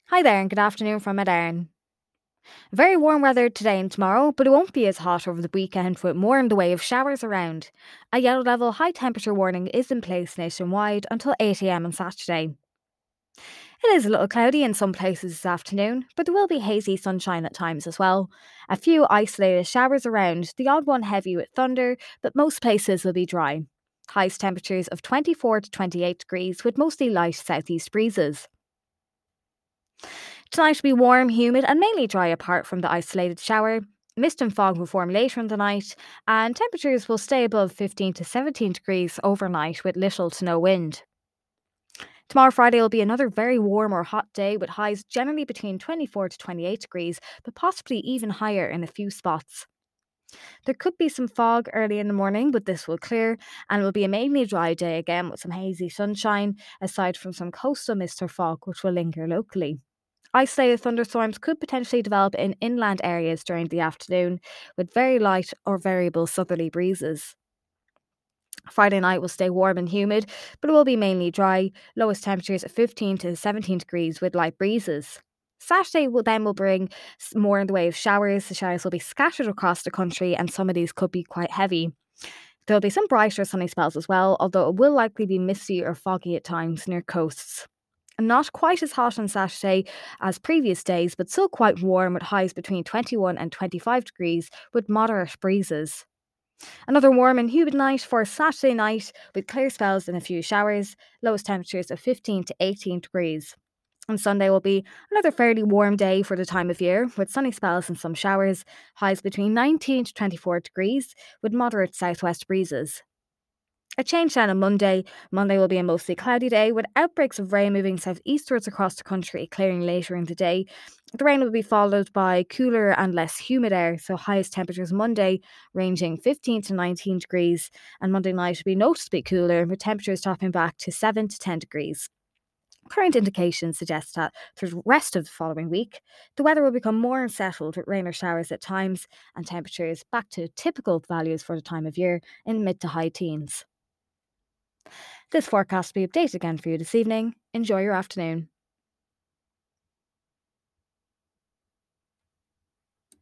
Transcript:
Hi there, and good afternoon from Erin. Very warm weather today and tomorrow, but it won't be as hot over the weekend with more in the way of showers around. A yellow level high temperature warning is in place nationwide until 8 am on Saturday. It is a little cloudy in some places this afternoon, but there will be hazy sunshine at times as well. A few isolated showers around, the odd one heavy with thunder, but most places will be dry. Highest temperatures of 24 to 28 degrees with mostly light southeast breezes. Tonight will be warm, humid, and mainly dry apart from the isolated shower. Mist and fog will form later in the night, and temperatures will stay above 15 to 17 degrees overnight with little to no wind. Tomorrow, Friday, will be another very warm or hot day with highs generally between 24 to 28 degrees, but possibly even higher in a few spots. There could be some fog early in the morning, but this will clear and it will be a mainly dry day again with some hazy sunshine, aside from some coastal mist or fog which will linger locally. Isolated thunderstorms could potentially develop in inland areas during the afternoon, with very light or variable southerly breezes. Friday night will stay warm and humid, but it will be mainly dry, lowest temperatures at 15 to 17 degrees with light breezes. Saturday will bring more in the way of showers. The showers will be scattered across the country, and some of these could be quite heavy. There'll be some brighter sunny spells as well, although it will likely be misty or foggy at times near coasts. Not quite as hot on Saturday as previous days, but still quite warm with highs between 21 and 25 degrees with moderate breezes. Another warm and humid night for Saturday night with clear spells and a few showers, lowest temperatures of 15 to 18 degrees. And Sunday will be another fairly warm day for the time of year with sunny spells and some showers, highs between 19 to 24 degrees with moderate southwest breezes. A change then on Monday. Monday will be a mostly cloudy day with outbreaks of rain moving southeastwards across the country, clearing later in the day. The rain will be followed by cooler and less humid air, so highest temperatures Monday ranging 15 to 19 degrees, and Monday night will be noticeably cooler with temperatures dropping back to 7 to 10 degrees. Current indications suggest that through the rest of the following week, the weather will become more unsettled with rain or showers at times and temperatures back to typical values for the time of year in mid to high teens. This forecast will be updated again for you this evening. Enjoy your afternoon.